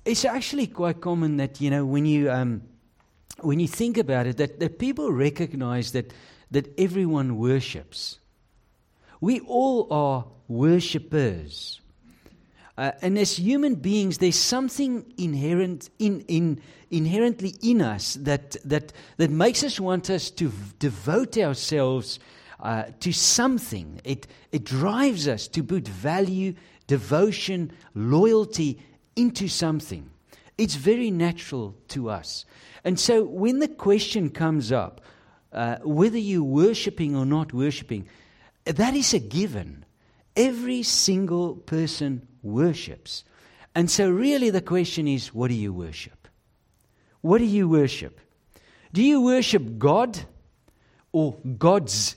It's actually quite common that, when you think about it, that people recognize that everyone worships. We all are worshippers. And as human beings, there's something inherently in us that makes us want us to devote ourselves to something. It drives us to put value, devotion, loyalty into something. It's very natural to us. And so when the question comes up, whether you're worshipping or not worshipping, that is a given. Every single person worships. And so really the question is, what do you worship? What do you worship? Do you worship God or gods?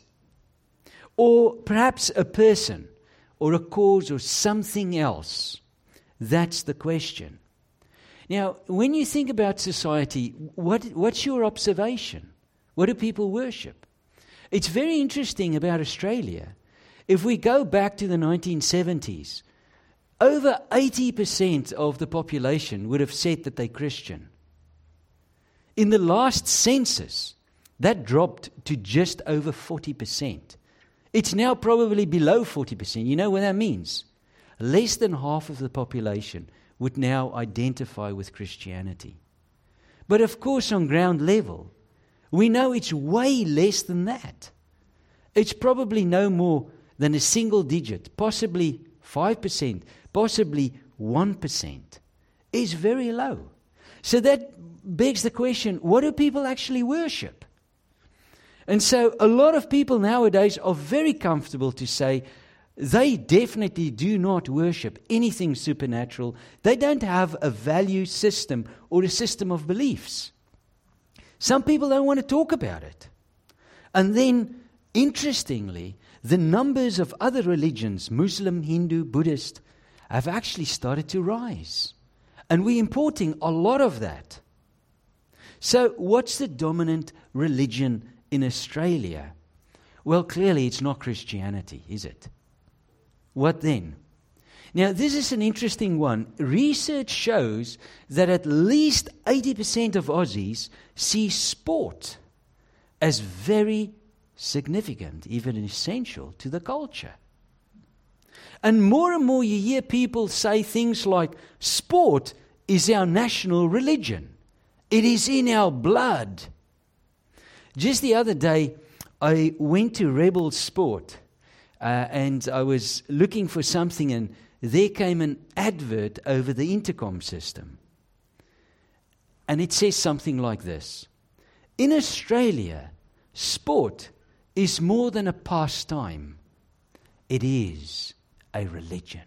Or perhaps a person or a cause or something else? That's the question. Now, when you think about society, what's your observation? What do people worship? It's very interesting about Australia. If we go back to the 1970s, over 80% of the population would have said that they're Christian. In the last census, that dropped to just over 40%. It's now probably below 40%. You know what that means? Less than half of the population would now identify with Christianity. But of course, on ground level, we know it's way less than that. It's probably no more than a single digit, possibly 5%, possibly 1%. It's very low. So that begs the question, what do people actually worship? And so a lot of people nowadays are very comfortable to say they definitely do not worship anything supernatural. They don't have a value system or a system of beliefs. Some people don't want to talk about it. And then, interestingly, the numbers of other religions, Muslim, Hindu, Buddhist, have actually started to rise. And we're importing a lot of that. So what's the dominant religion in Australia? Well, clearly it's not Christianity, is it? What then? Now, this is an interesting one. Research shows that at least 80% of Aussies see sport as very significant, even essential to the culture. And more you hear people say things like, sport is our national religion. It is in our blood. Just the other day, I went to Rebel Sport and I was looking for something, and there came an advert over the intercom system. And it says something like this: in Australia, sport is more than a pastime. It is a religion.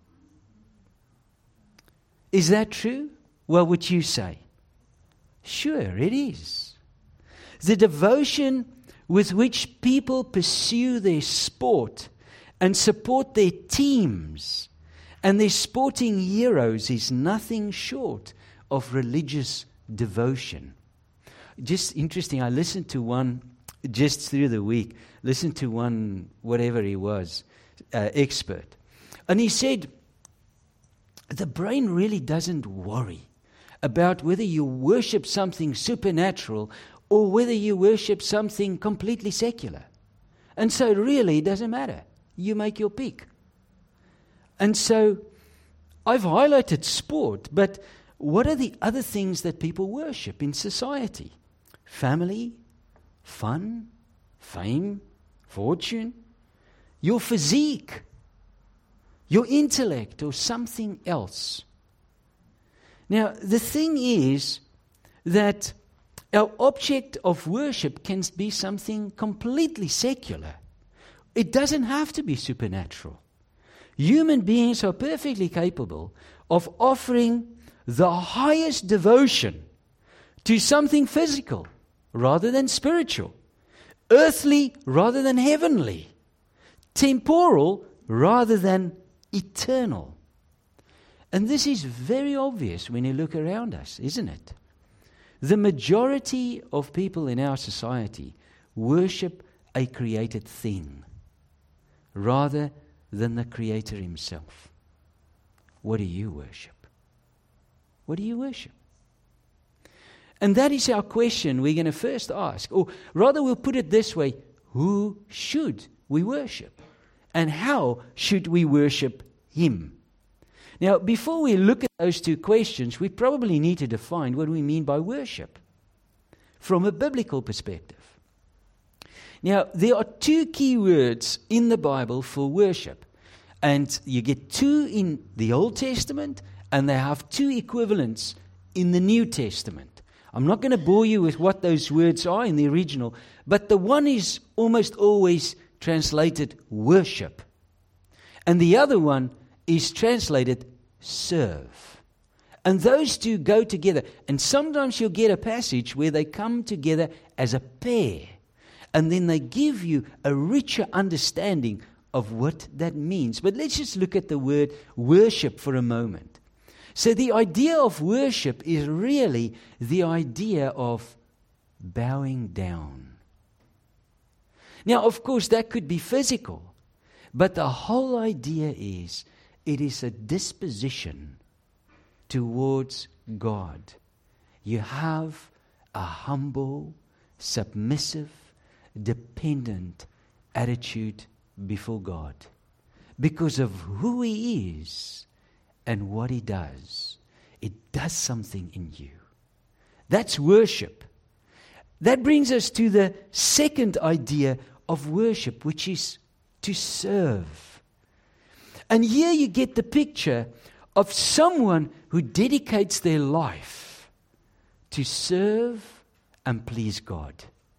Is that true? What would you say? Sure, it is. The devotion with which people pursue their sport and support their teams and their sporting heroes is nothing short of religious devotion. Just interesting, I listened to one just through the week, listened to one, whatever he was, expert. And he said, the brain really doesn't worry about whether you worship something supernatural or whether you worship something completely secular. And so really it doesn't matter. You make your pick. And so I've highlighted sport, but what are the other things that people worship in society? Family, fun, fame, fortune, your physique, your intellect, or something else. Now, the thing is that our object of worship can be something completely secular. It doesn't have to be supernatural. Human beings are perfectly capable of offering the highest devotion to something physical rather than spiritual, earthly rather than heavenly, temporal rather than eternal. And this is very obvious when you look around us, isn't it? The majority of people in our society worship a created thing rather than the Creator Himself. What do you worship? What do you worship? And that is our question we're going to first ask. Or rather, we'll put it this way: who should we worship? And how should we worship Him? Now, before we look at those two questions, we probably need to define what we mean by worship from a biblical perspective. Now, there are two key words in the Bible for worship. And you get two in the Old Testament, and they have two equivalents in the New Testament. I'm not going to bore you with what those words are in the original, but the one is almost always translated worship. And the other one is translated serve. And those two go together. And sometimes you'll get a passage where they come together as a pair. And then they give you a richer understanding of what that means. But let's just look at the word worship for a moment. So the idea of worship is really the idea of bowing down. Now, of course, that could be physical. But the whole idea is, it is a disposition towards God. You have a humble, submissive, dependent attitude before God because of who He is and what He does. It does something in you. That's worship. That brings us to the second idea of worship, which is to serve. And here you get the picture of someone who dedicates their life to serve and please God.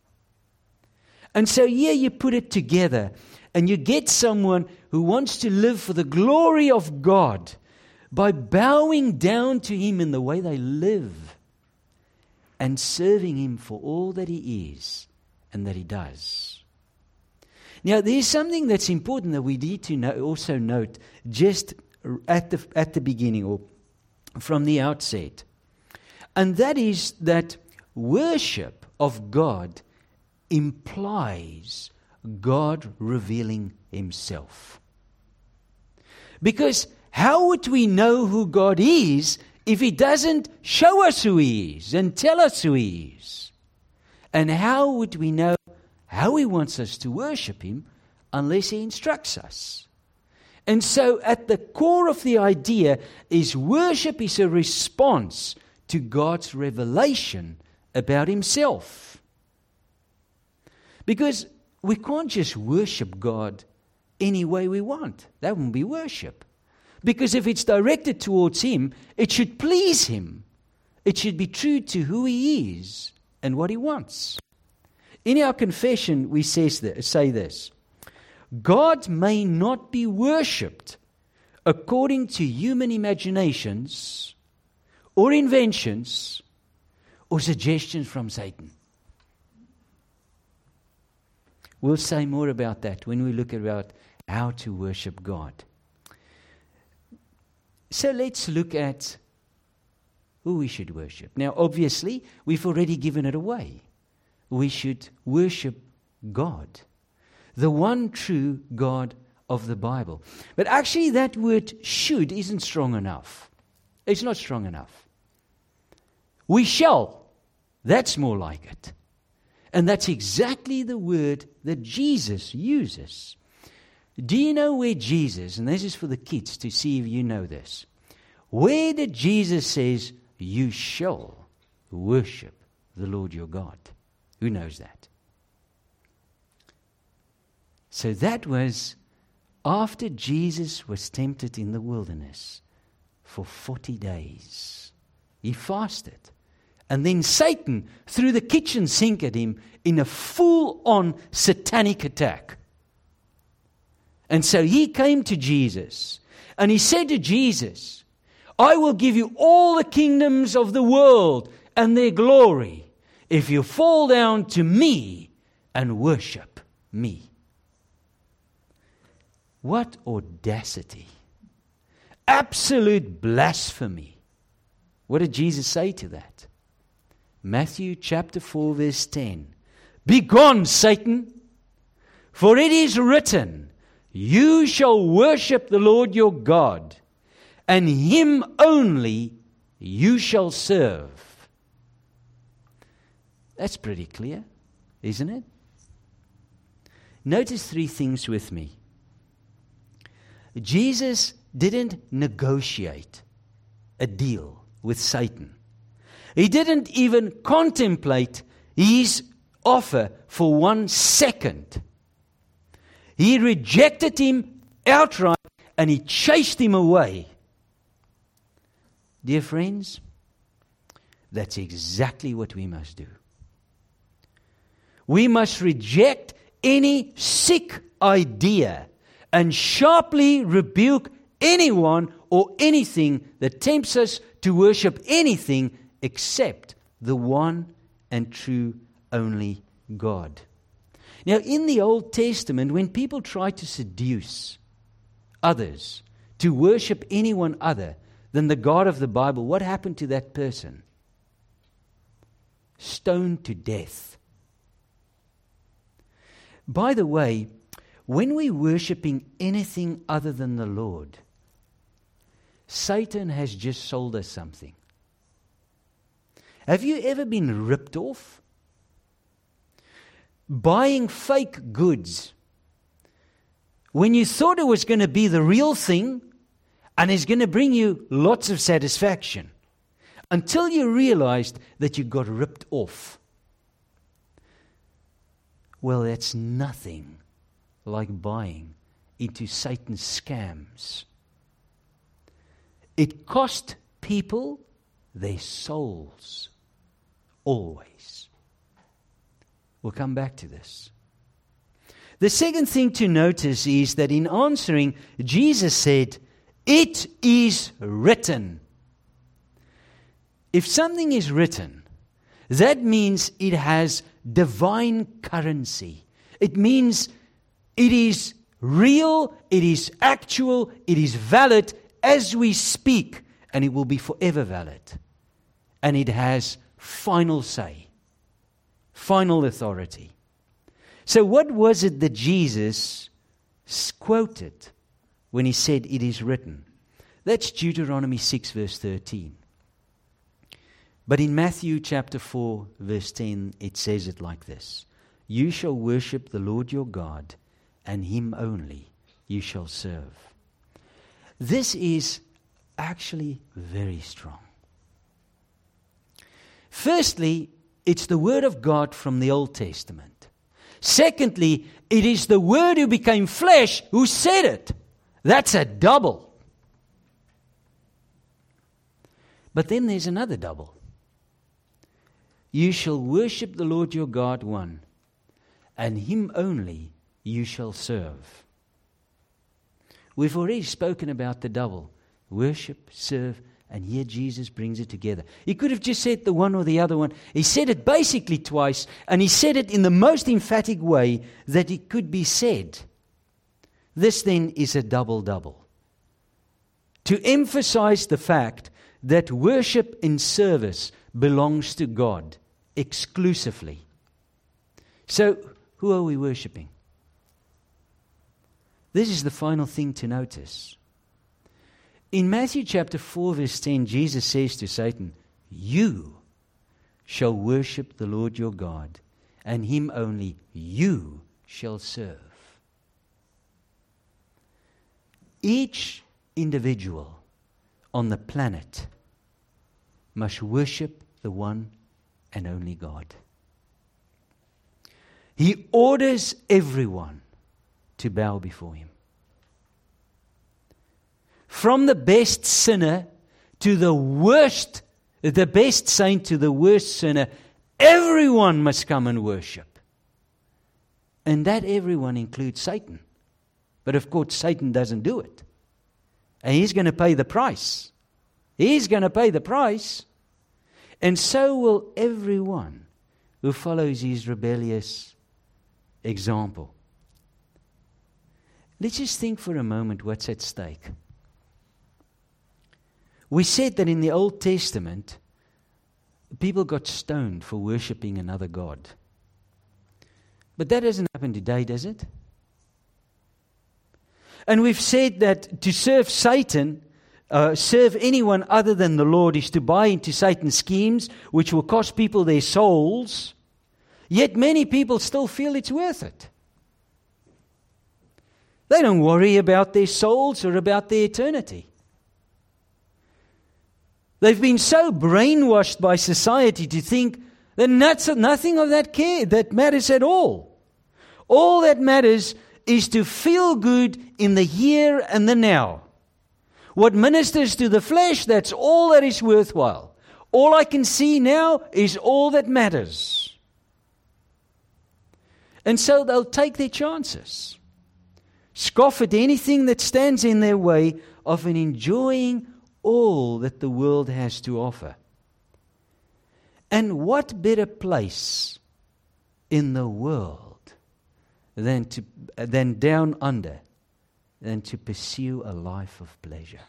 And so here you put it together, and you get someone who wants to live for the glory of God by bowing down to Him in the way they live and serving Him for all that He is and that He does. Now, there's something that's important that we need to also note just at the beginning or from the outset. And that is that worship of God implies God revealing Himself. Because how would we know who God is if He doesn't show us who He is and tell us who He is? And how would we know how He wants us to worship Him unless He instructs us? And so at the core of the idea is worship is a response to God's revelation about Himself. Because we can't just worship God any way we want. That wouldn't be worship. Because if it's directed towards Him, it should please Him. It should be true to who He is and what He wants. In our confession, we say this: God may not be worshipped according to human imaginations or inventions or suggestions from Satan. We'll say more about that when we look about how to worship God. So let's look at who we should worship. Now, obviously, we've already given it away. We should worship God, the one true God of the Bible. But actually, that word should isn't strong enough. It's not strong enough. We shall. That's more like it. And that's exactly the word that Jesus uses. Do you know where Jesus, and this is for the kids to see if you know this, where did Jesus says, you shall worship the Lord your God? Who knows that? So that was after Jesus was tempted in the wilderness for 40 days. He fasted. And then Satan threw the kitchen sink at him in a full-on satanic attack. And so he came to Jesus, and he said to Jesus, I will give you all the kingdoms of the world and their glory if you fall down to me and worship me. What audacity. Absolute blasphemy. What did Jesus say to that? Matthew chapter 4 verse 10. Begone, Satan, for it is written, you shall worship the Lord your God, and Him only you shall serve. That's pretty clear, isn't it? Notice three things with me. Jesus didn't negotiate a deal with Satan. He didn't even contemplate his offer for 1 second. He rejected him outright and he chased him away. Dear friends, that's exactly what we must do. We must reject any sick idea and sharply rebuke anyone or anything that tempts us to worship anything except the one and true only God. Now, in the Old Testament, when people tried to seduce others to worship anyone other than the God of the Bible, what happened to that person? Stoned to death. By the way, when we're worshiping anything other than the Lord, Satan has just sold us something. Have you ever been ripped off? Buying fake goods when you thought it was going to be the real thing and it's going to bring you lots of satisfaction, until you realized that you got ripped off. Well, that's nothing like buying into Satan's scams. It cost people their souls. Always. We'll come back to this. The second thing to notice is that in answering, Jesus said, "It is written." If something is written, that means it has divine currency. It means it is real, it is actual, it is valid as we speak, and it will be forever valid. And it has final say, final authority. So what was it that Jesus quoted when he said, "It is written"? That's Deuteronomy 6 verse 13. But in Matthew chapter 4 verse 10, it says it like this: "You shall worship the Lord your God, and him only you shall serve." This is actually very strong. Firstly, it's the Word of God from the Old Testament. Secondly, it is the Word who became flesh who said it. That's a double. But then there's another double. You shall worship the Lord your God, one, and him only you shall serve. We've already spoken about the double. Worship, serve, and here Jesus brings it together. He could have just said the one or the other one. He said it basically twice, and he said it in the most emphatic way that it could be said. This then is a double-double. To emphasize the fact that worship and service belongs to God exclusively. So, who are we worshiping? This is the final thing to notice. In Matthew chapter 4 verse 10, Jesus says to Satan, "You shall worship the Lord your God, and him only you shall serve." Each individual on the planet must worship the one and only God. He orders everyone to bow before him. From the best sinner to the worst, the best saint to the worst sinner, everyone must come and worship. And that everyone includes Satan. But of course, Satan doesn't do it. And he's going to pay the price. He's going to pay the price. And so will everyone who follows his rebellious example. Let's just think for a moment what's at stake. We said that in the Old Testament, people got stoned for worshipping another god. But that doesn't happen today, does it? And we've said that to serve Satan serve anyone other than the Lord is to buy into Satan's schemes, which will cost people their souls. Yet many people still feel it's worth it. They don't worry about their souls or about their eternity. They've been so brainwashed by society to think that nothing of that matters at all. All that matters is to feel good in the here and the now. What ministers to the flesh, that's all that is worthwhile. All I can see now is all that matters. And so they'll take their chances. Scoff at anything that stands in their way of enjoying all that the world has to offer. And what better place in the world than down under than to pursue a life of pleasure?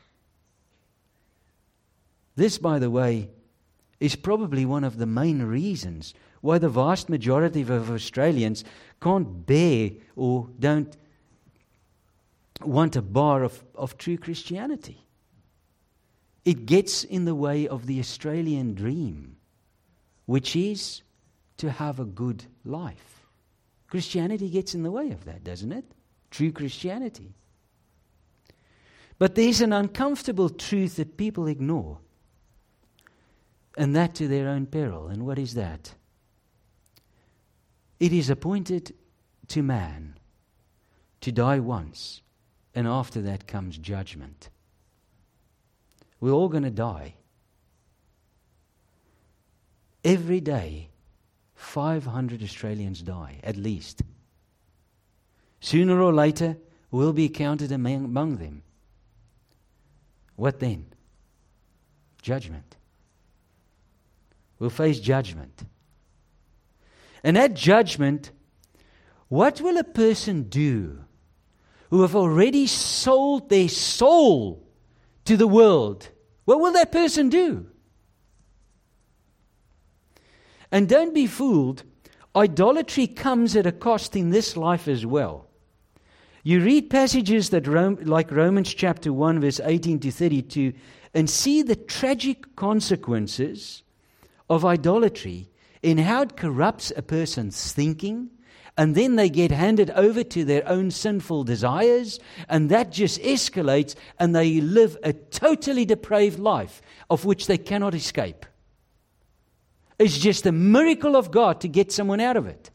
This, by the way, is probably one of the main reasons why the vast majority of Australians can't bear or don't want a bar of true Christianity. It gets in the way of the Australian dream, which is to have a good life. Christianity gets in the way of that, doesn't it? True Christianity. But there's an uncomfortable truth that people ignore, and that to their own peril. And what is that? It is appointed to man to die once, and after that comes judgment. We're all going to die. Every day, 500 Australians die, at least. Sooner or later, we'll be counted among them. What then? Judgment. We'll face judgment. And at judgment, what will a person do who have already sold their soul to the world? What will that person do? And don't be fooled. Idolatry comes at a cost in this life as well. You read passages that like Romans chapter 1, verse 18 to 32, and see the tragic consequences of idolatry in how it corrupts a person's thinking, and then they get handed over to their own sinful desires, and that just escalates, and they live a totally depraved life of which they cannot escape. It's just a miracle of God to get someone out of it.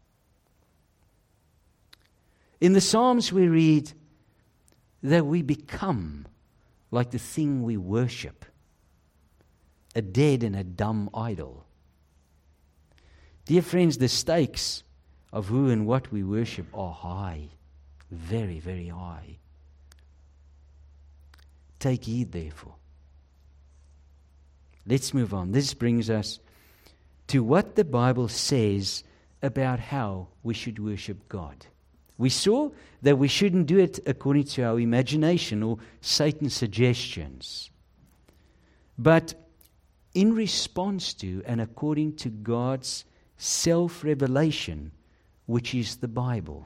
In the Psalms we read that we become like the thing we worship, a dead and a dumb idol. Dear friends, the stakes of who and what we worship are high, very, very high. Take heed, therefore. Let's move on. This brings us to what the Bible says about how we should worship God. We saw that we shouldn't do it according to our imagination or Satan's suggestions, but in response to and according to God's self-revelation, which is the Bible.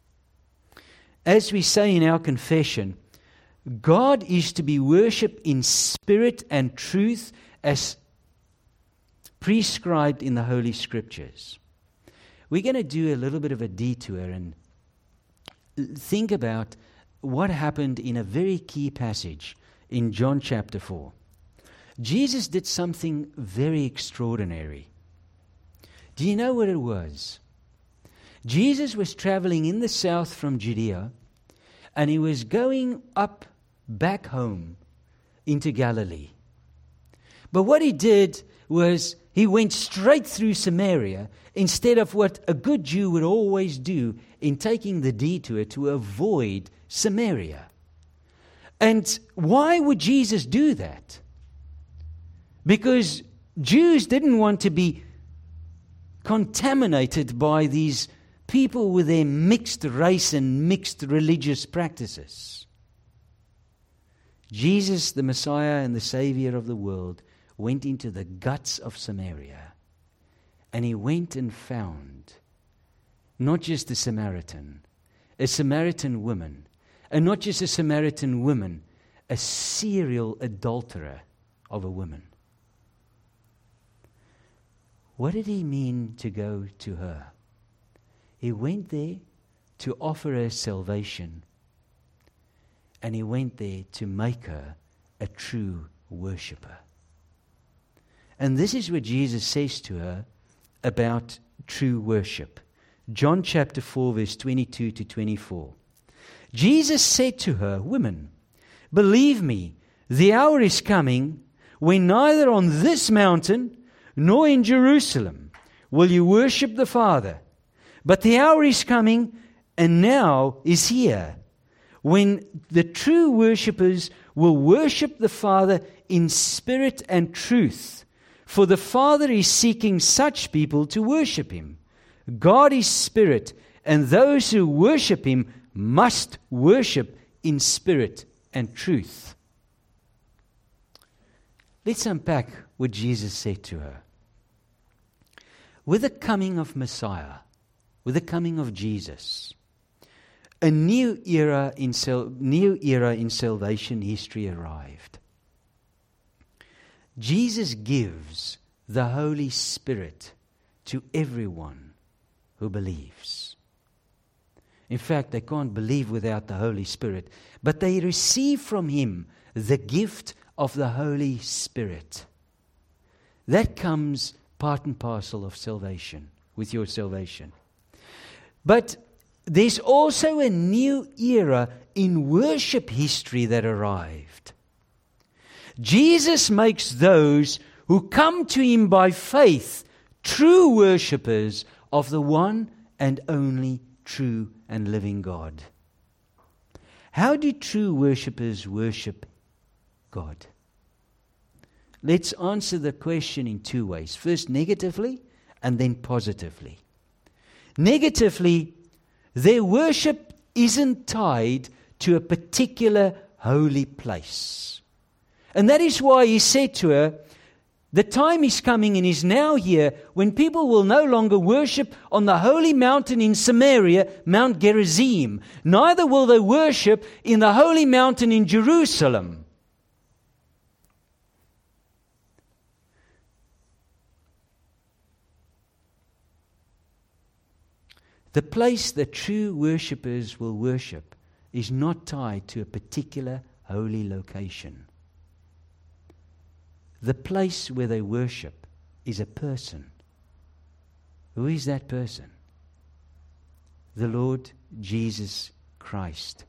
As we say in our confession, God is to be worshipped in spirit and truth as prescribed in the Holy Scriptures. We're going to do a little bit of a detour and think about what happened in a very key passage in John chapter 4. Jesus did something very extraordinary. Do you know what it was? Jesus was traveling in the south from Judea, and he was going up back home into Galilee. But what he did was he went straight through Samaria instead of what a good Jew would always do in taking the detour to avoid Samaria. And why would Jesus do that? Because Jews didn't want to be contaminated by these people with their mixed race and mixed religious practices. Jesus, the Messiah and the Savior of the world, went into the guts of Samaria, and he went and found not just a Samaritan woman, and not just a Samaritan woman, a serial adulterer of a woman. What did he mean to go to her? He went there to offer her salvation, and he went there to make her a true worshipper. And this is what Jesus says to her about true worship. John chapter 4, verse 22 to 24. Jesus said to her, "Woman, believe me, the hour is coming when neither on this mountain nor in Jerusalem will you worship the Father. But the hour is coming, and now is here, when the true worshippers will worship the Father in spirit and truth. For the Father is seeking such people to worship Him. God is spirit, and those who worship Him must worship in spirit and truth." Let's unpack what Jesus said to her. With the coming of Messiah, with the coming of Jesus, a new era in salvation history arrived. Jesus gives the Holy Spirit to everyone who believes. In fact, they can't believe without the Holy Spirit, but they receive from Him the gift of the Holy Spirit. That comes part and parcel of salvation, with your salvation. But there's also a new era in worship history that arrived. Jesus makes those who come to Him by faith true worshippers of the one and only true and living God. How do true worshippers worship God? Let's answer the question in two ways. First, negatively, and then positively. Negatively, their worship isn't tied to a particular holy place. And that is why He said to her, the time is coming and is now here when people will no longer worship on the holy mountain in Samaria, Mount Gerizim. Neither will they worship in the holy mountain in Jerusalem. The place that true worshippers will worship is not tied to a particular holy location. The place where they worship is a person. Who is that person? The Lord Jesus Christ.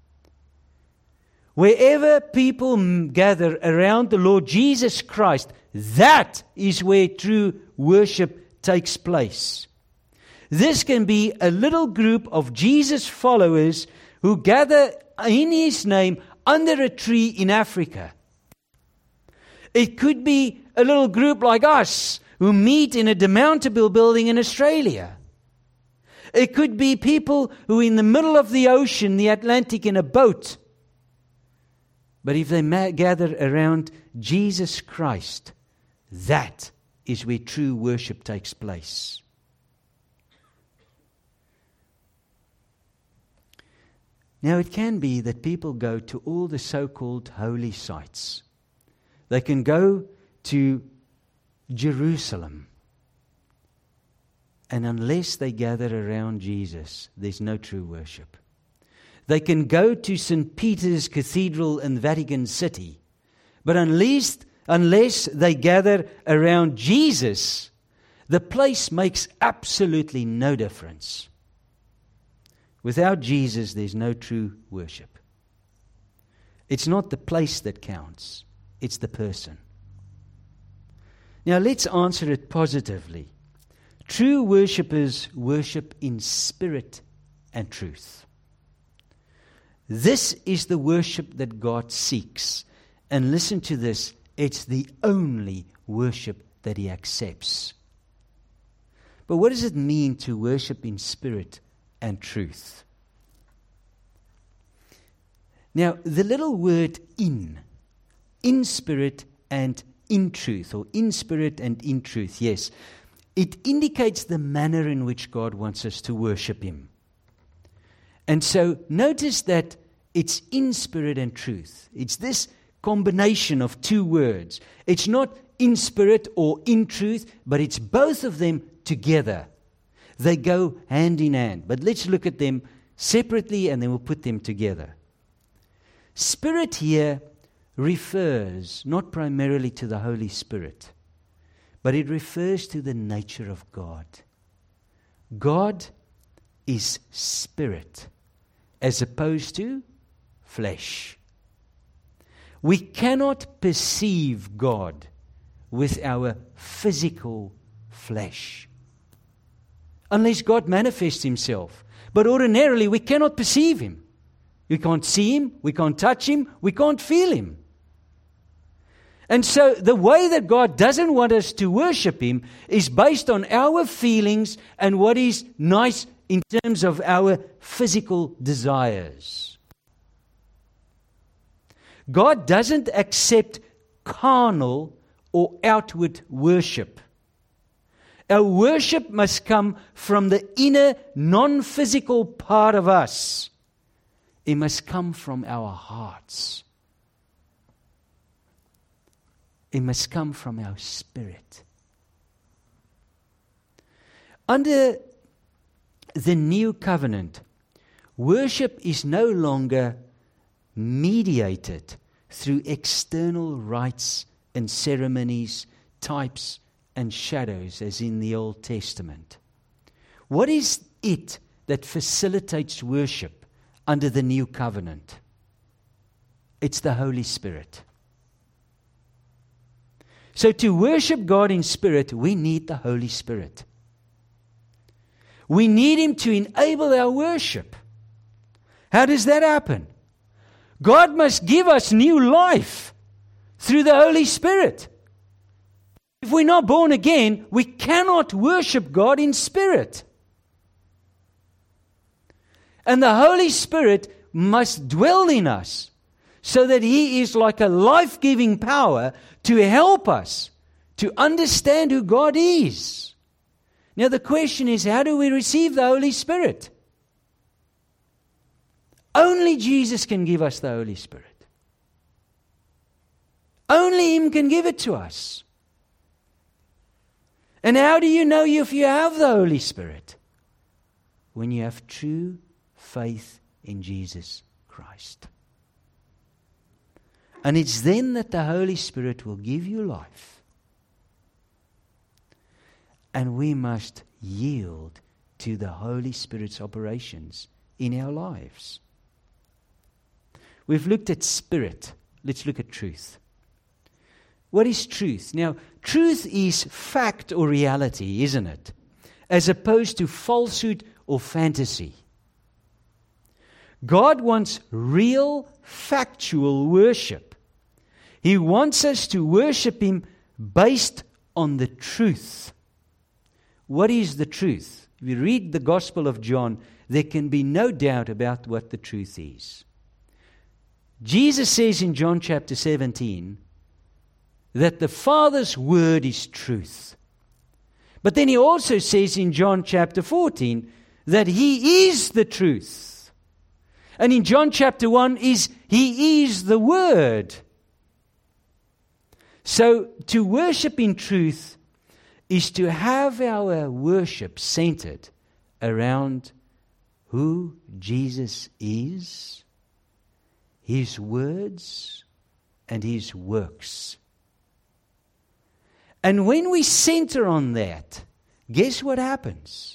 Wherever people gather around the Lord Jesus Christ, that is where true worship takes place. This can be a little group of Jesus followers who gather in His name under a tree in Africa. It could be a little group like us who meet in a demountable building in Australia. It could be people who are in the middle of the ocean, the Atlantic, in a boat. But if they gather around Jesus Christ, that is where true worship takes place. Now, it can be that people go to all the so-called holy sites. They can go to Jerusalem. And unless they gather around Jesus, there's no true worship. They can go to St. Peter's Cathedral in Vatican City. But unless they gather around Jesus, the place makes absolutely no difference. Without Jesus, there's no true worship. It's not the place that counts. It's the person. Now let's answer it positively. True worshippers worship in spirit and truth. This is the worship that God seeks. And listen to this, it's the only worship that He accepts. But what does it mean to worship in spirit and truth? Now, the little word in spirit and in truth, or in spirit and in truth, yes, it indicates the manner in which God wants us to worship Him. And so notice that it's in spirit and truth. It's this combination of two words. It's not in spirit or in truth, but it's both of them together. They go hand in hand. But let's look at them separately and then we'll put them together. Spirit here refers not primarily to the Holy Spirit, but it refers to the nature of God. God is spirit as opposed to flesh. We cannot perceive God with our physical flesh unless God manifests Himself. But ordinarily we cannot perceive Him. We can't see Him, we can't touch Him, we can't feel Him. And so the way that God doesn't want us to worship Him is based on our feelings and what is nice in terms of our physical desires. God doesn't accept carnal or outward worship. Our worship must come from the inner, non-physical part of us. It must come from our hearts. It must come from our spirit. Under the new covenant, worship is no longer mediated through external rites and ceremonies, types and shadows as in the Old Testament. What is it that facilitates worship under the new covenant? It's the Holy Spirit. So to worship God in spirit, we need the Holy Spirit. We need Him to enable our worship. How does that happen? God must give us new life through the Holy Spirit. If we're not born again, we cannot worship God in spirit. And the Holy Spirit must dwell in us so that He is like a life-giving power to help us to understand who God is. Now the question is, how do we receive the Holy Spirit? Only Jesus can give us the Holy Spirit. Only Him can give it to us. And how do you know if you have the Holy Spirit? When you have true faith in Jesus Christ. And it's then that the Holy Spirit will give you life. And we must yield to the Holy Spirit's operations in our lives. We've looked at spirit. Let's look at truth. What is truth? Now, truth is fact or reality, isn't it? As opposed to falsehood or fantasy. God wants real, factual worship. He wants us to worship Him based on the truth. What is the truth? If you read the Gospel of John, there can be no doubt about what the truth is. Jesus says in John chapter 17 that the Father's word is truth. But then He also says in John chapter 14 that He is the truth. And in John chapter 1 He is the Word. So to worship in truth is to have our worship centered around who Jesus is, His words, and His works. And when we center on that, guess what happens?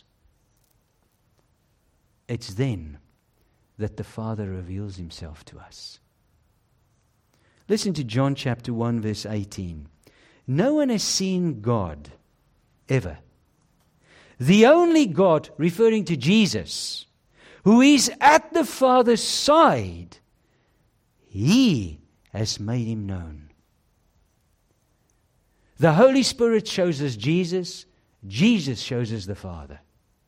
It's then that the Father reveals Himself to us. Listen to John chapter 1 verse 18. No one has seen God ever. The only God, referring to Jesus, who is at the Father's side, He has made Him known. The Holy Spirit shows us Jesus. Jesus shows us the Father.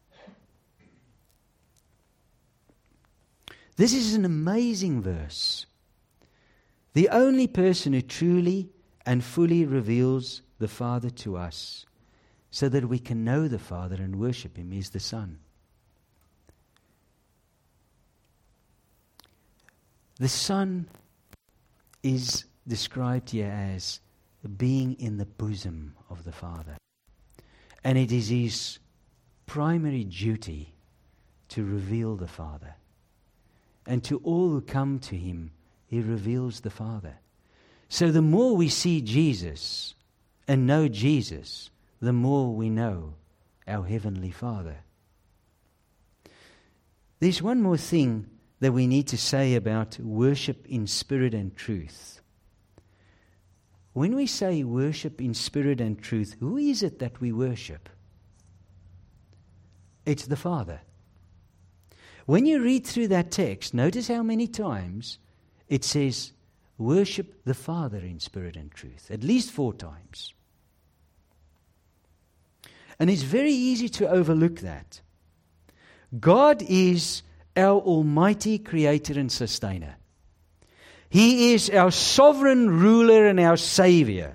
This is an amazing verse. The only person who truly and fully reveals the Father to us so that we can know the Father and worship Him is the Son. The Son is described here as being in the bosom of the Father. And it is His primary duty to reveal the Father. And to all who come to Him, He reveals the Father. So the more we see Jesus and know Jesus, the more we know our Heavenly Father. There's one more thing that we need to say about worship in spirit and truth. When we say worship in spirit and truth, who is it that we worship? It's the Father. When you read through that text, notice how many times it says, worship the Father in spirit and truth. At least 4 times. And it's very easy to overlook that. God is our almighty creator and sustainer. He is our sovereign ruler and our Savior.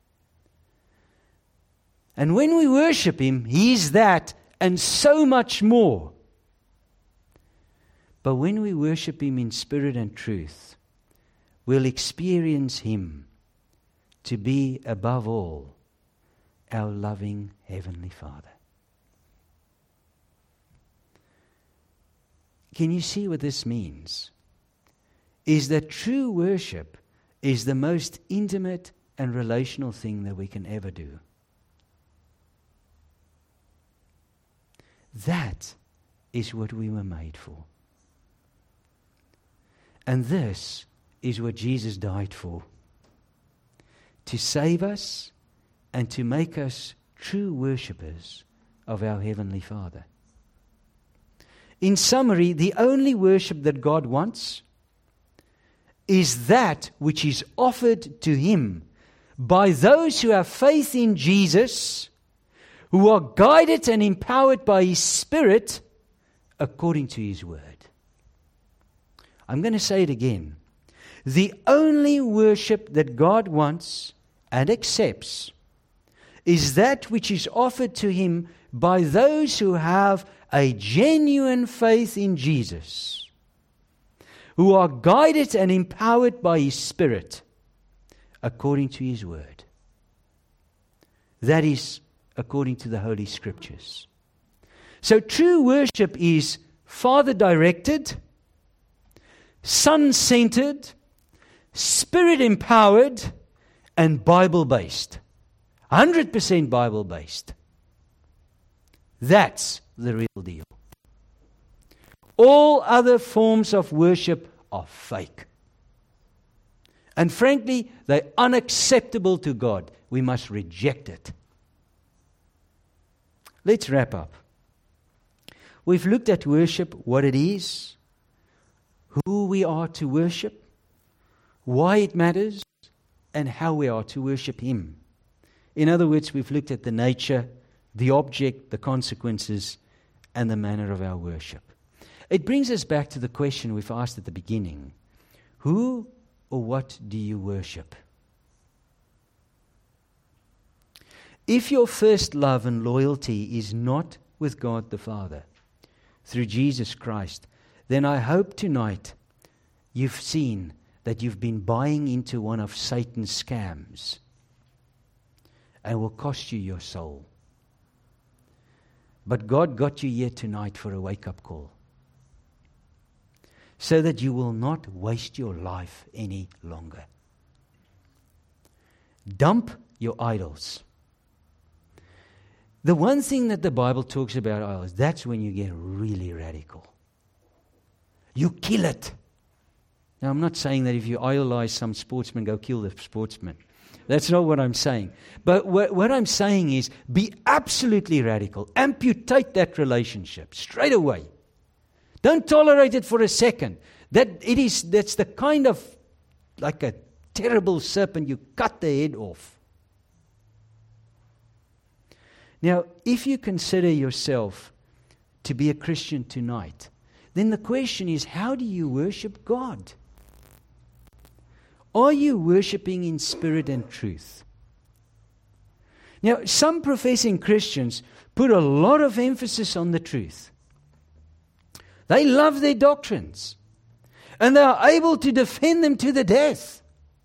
And when we worship Him, He is that and so much more. But when we worship Him in spirit and truth, we'll experience Him to be above all our loving Heavenly Father. Can you see what this means? Is that true worship is the most intimate and relational thing that we can ever do. That is what we were made for. And this is what Jesus died for. To save us and to make us true worshippers of our Heavenly Father. In summary, the only worship that God wants is that which is offered to Him by those who have faith in Jesus, who are guided and empowered by His Spirit according to His Word. I'm going to say it again. The only worship that God wants and accepts is that which is offered to Him by those who have a genuine faith in Jesus, who are guided and empowered by His Spirit according to His Word. That is according to the Holy Scriptures. So true worship is Father-directed, Son-centered, Spirit-empowered, and Bible-based. 100% Bible-based. That's the real deal. All other forms of worship are fake. And frankly, they're unacceptable to God. We must reject it. Let's wrap up. We've looked at worship, what it is, who we are to worship, why it matters, and how we are to worship Him. In other words, we've looked at the nature, the object, the consequences, and the manner of our worship. It brings us back to the question we've asked at the beginning. Who or what do you worship? If your first love and loyalty is not with God the Father, through Jesus Christ, then I hope tonight you've seen that you've been buying into one of Satan's scams and will cost you your soul. But God got you here tonight for a wake-up call, so that you will not waste your life any longer. Dump your idols. The one thing that the Bible talks about idols, that's when you get really radical. You kill it. Now, I'm not saying that if you idolize some sportsman, go kill the sportsman. That's not what I'm saying. But what I'm saying is, be absolutely radical. Amputate that relationship straight away. Don't tolerate it for a second. That's the kind of, like a terrible serpent, you cut the head off. Now, if you consider yourself to be a Christian tonight, then the question is, how do you worship God? Are you worshiping in spirit and truth? Now, some professing Christians put a lot of emphasis on the truth. They love their doctrines. and they are able to defend them to the death.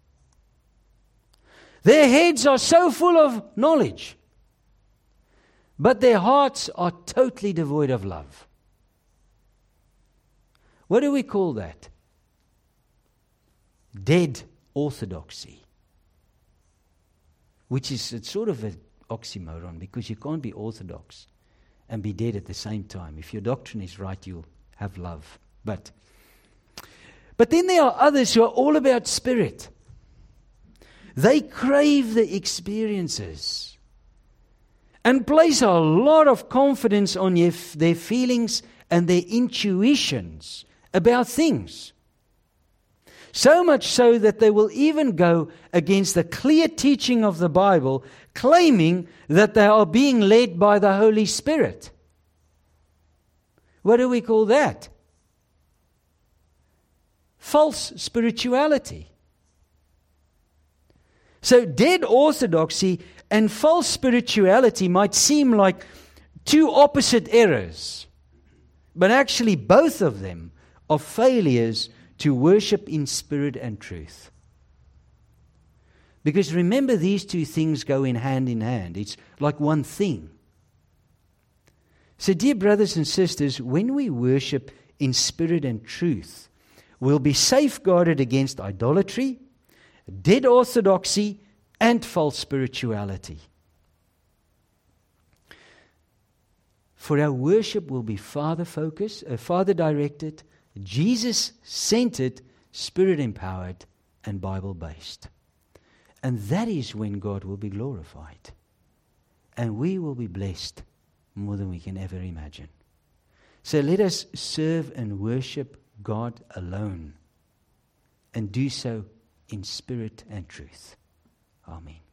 Their heads are so full of knowledge, but their hearts are totally devoid of love. What do we call that? Dead orthodoxy. Which is it's sort of an oxymoron, because you can't be orthodox and be dead at the same time. If your doctrine is right, you'll have love. But then there are others who are all about spirit. They crave the experiences and place a lot of confidence on their feelings and their intuitions about things. So much so that they will even go against the clear teaching of the Bible, claiming that they are being led by the Holy Spirit. What do we call that? False spirituality. So dead orthodoxy and false spirituality might seem like two opposite errors, but actually both of them are failures to worship in spirit and truth. Because remember, these two things go in hand. It's like one thing. So dear brothers and sisters, when we worship in spirit and truth, we'll be safeguarded against idolatry, dead orthodoxy, and false spirituality. For our worship will be Father-focused, Father-directed, Jesus-centered, Spirit-empowered, and Bible-based. And that is when God will be glorified. And we will be blessed more than we can ever imagine. So let us serve and worship God alone, and do so in spirit and truth. Amen.